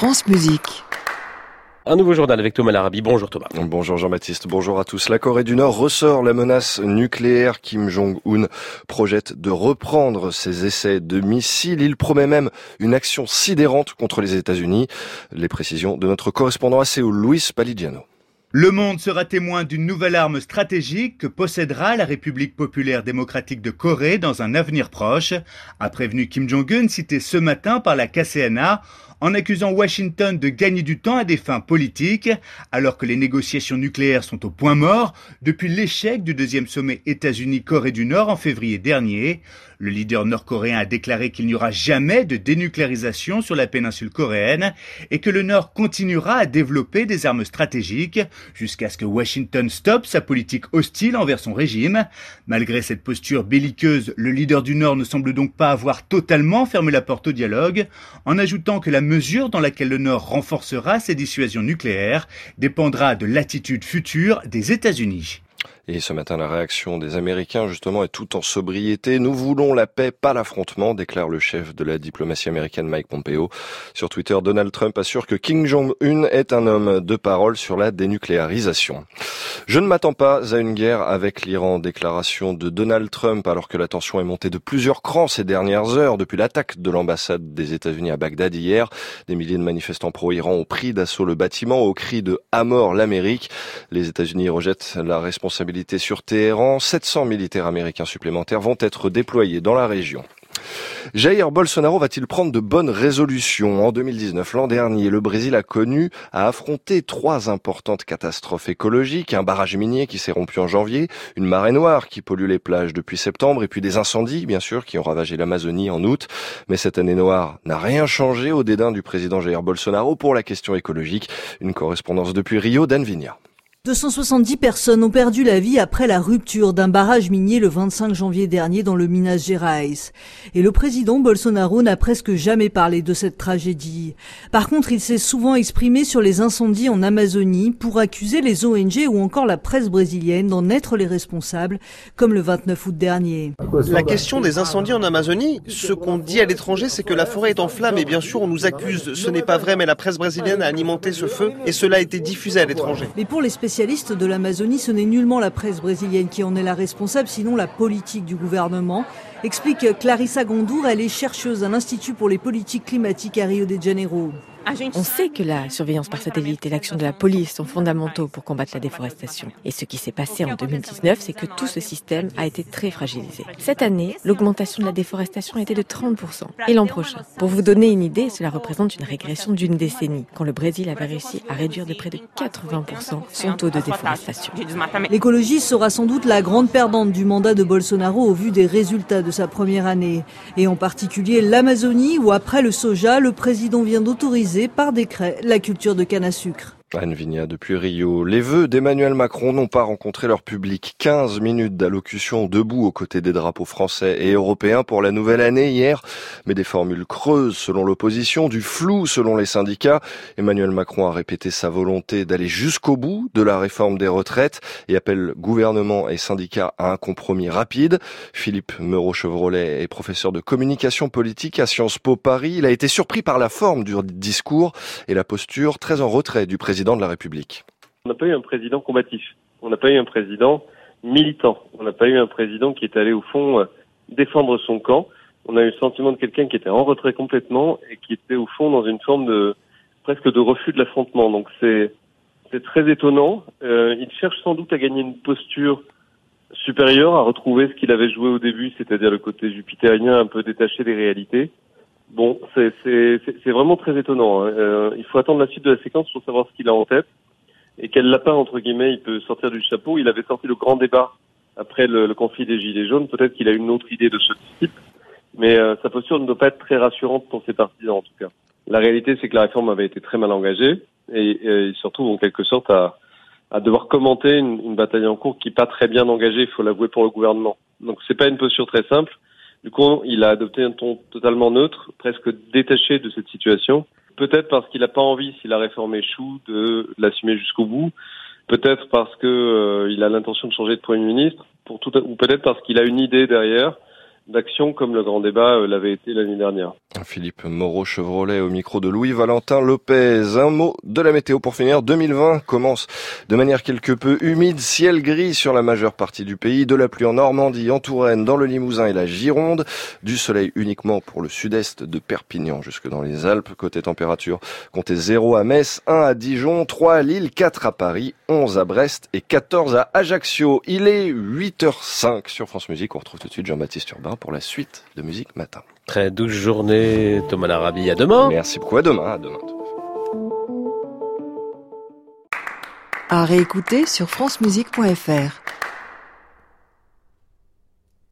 France Musique. Un nouveau journal avec Thomas Larabi. Bonjour Thomas. Bonjour Jean-Baptiste, bonjour à tous. La Corée du Nord ressort la menace nucléaire. Kim Jong-un projette de reprendre ses essais de missiles. Il promet même une action sidérante contre les États-Unis. Les précisions de notre correspondant à Séoul, Luis Paligiano. Le monde sera témoin d'une nouvelle arme stratégique que possédera la République populaire démocratique de Corée dans un avenir proche, a prévenu Kim Jong-un, cité ce matin par la KCNA, en accusant Washington de gagner du temps à des fins politiques, alors que les négociations nucléaires sont au point mort depuis l'échec du deuxième sommet États-Unis-Corée du Nord en février dernier. Le leader nord-coréen a déclaré qu'il n'y aura jamais de dénucléarisation sur la péninsule coréenne et que le Nord continuera à développer des armes stratégiques jusqu'à ce que Washington stoppe sa politique hostile envers son régime. Malgré cette posture belliqueuse, le leader du Nord ne semble donc pas avoir totalement fermé la porte au dialogue, en ajoutant que la mesure dans laquelle le Nord renforcera ses dissuasions nucléaires dépendra de l'attitude future des États-Unis. Et ce matin, la réaction des Américains, justement, est tout en sobriété. Nous voulons la paix, pas l'affrontement, déclare le chef de la diplomatie américaine Mike Pompeo. Sur Twitter, Donald Trump assure que Kim Jong-un est un homme de parole sur la dénucléarisation. Je ne m'attends pas à une guerre avec l'Iran, déclaration de Donald Trump, alors que la tension est montée de plusieurs crans ces dernières heures, depuis l'attaque de l'ambassade des États-Unis à Bagdad hier. Des milliers de manifestants pro-Iran ont pris d'assaut le bâtiment au cri de « À mort l'Amérique ». Les États-Unis rejettent la responsabilité sur Téhéran. 700 militaires américains supplémentaires vont être déployés dans la région. Jair Bolsonaro va-t-il prendre de bonnes résolutions ? En 2019, l'an dernier, le Brésil a affronté 3 importantes catastrophes écologiques. Un barrage minier qui s'est rompu en janvier, une marée noire qui pollue les plages depuis septembre et puis des incendies, bien sûr, qui ont ravagé l'Amazonie en août. Mais cette année noire n'a rien changé au dédain du président Jair Bolsonaro pour la question écologique. Une correspondance depuis Rio, Dan Vigna. 270 personnes ont perdu la vie après la rupture d'un barrage minier le 25 janvier dernier dans le Minas Gerais. Et le président Bolsonaro n'a presque jamais parlé de cette tragédie. Par contre, il s'est souvent exprimé sur les incendies en Amazonie pour accuser les ONG ou encore la presse brésilienne d'en être les responsables, comme le 29 août dernier. La question des incendies en Amazonie, ce qu'on dit à l'étranger, c'est que la forêt est en flammes et bien sûr on nous accuse. Ce n'est pas vrai, mais la presse brésilienne a alimenté ce feu et cela a été diffusé à l'étranger. Mais pour les spécialistes de l'Amazonie, ce n'est nullement la presse brésilienne qui en est la responsable, sinon la politique du gouvernement, explique Clarissa Gondour, elle est chercheuse à l'Institut pour les politiques climatiques à Rio de Janeiro. On sait que la surveillance par satellite et l'action de la police sont fondamentaux pour combattre la déforestation. Et ce qui s'est passé en 2019, c'est que tout ce système a été très fragilisé. Cette année, l'augmentation de la déforestation a été de 30%. Et l'an prochain. Pour vous donner une idée, cela représente une régression d'une décennie, quand le Brésil avait réussi à réduire de près de 80% son taux de déforestation. L'écologie sera sans doute la grande perdante du mandat de Bolsonaro au vu des résultats de sa première année. Et en particulier l'Amazonie, où après le soja, le président vient d'autoriser par décret la culture de canne à sucre. Anne Vigna depuis Rio. Les vœux d'Emmanuel Macron n'ont pas rencontré leur public. 15 minutes d'allocution debout aux côtés des drapeaux français et européens pour la nouvelle année hier. Mais des formules creuses selon l'opposition, du flou selon les syndicats. Emmanuel Macron a répété sa volonté d'aller jusqu'au bout de la réforme des retraites et appelle gouvernement et syndicats à un compromis rapide. Philippe Meurot-Chevrolet est professeur de communication politique à Sciences Po Paris. Il a été surpris par la forme du discours et la posture très en retrait du président de la République. On n'a pas eu un président combatif, on n'a pas eu un président militant, on n'a pas eu un président qui est allé au fond défendre son camp. On a eu le sentiment de quelqu'un qui était en retrait complètement et qui était au fond dans une forme de presque de refus de l'affrontement. Donc c'est très étonnant. Il cherche sans doute à gagner une posture supérieure, à retrouver ce qu'il avait joué au début, c'est-à-dire le côté jupitérien un peu détaché des réalités. Bon, c'est vraiment très étonnant. Il faut attendre la suite de la séquence pour savoir ce qu'il a en tête et quel lapin, entre guillemets, il peut sortir du chapeau. Il avait sorti le grand débat après le conflit des Gilets jaunes. Peut-être qu'il a une autre idée de ce type, mais sa posture ne doit pas être très rassurante pour ses partisans, en tout cas. La réalité, c'est que la réforme avait été très mal engagée et il se retrouve en quelque sorte à devoir commenter une bataille en cours qui n'est pas très bien engagée, il faut l'avouer, pour le gouvernement. Donc c'est pas une posture très simple. Du coup, il a adopté un ton totalement neutre, presque détaché de cette situation. Peut-être parce qu'il n'a pas envie, si la réforme échoue, de l'assumer jusqu'au bout. Peut-être parce que il a l'intention de changer de Premier ministre. Ou peut-être parce qu'il a une idée derrière d'action comme le grand débat l'avait été l'année dernière. Philippe Moreau-Chevrolet au micro de Louis-Valentin Lopez. Un mot de la météo pour finir. 2020 commence de manière quelque peu humide, ciel gris sur la majeure partie du pays, de la pluie en Normandie, en Touraine, dans le Limousin et la Gironde, du soleil uniquement pour le sud-est de Perpignan jusque dans les Alpes. Côté température, comptez 0 à Metz, 1 à Dijon, 3 à Lille, 4 à Paris, 11 à Brest et 14 à Ajaccio. Il est 8h05 sur France Musique. On retrouve tout de suite Jean-Baptiste Urbain pour la suite de Musique Matin. Très douce journée, Thomas Larabi. À demain. Merci beaucoup. À demain. À demain. À réécouter sur francemusique.fr.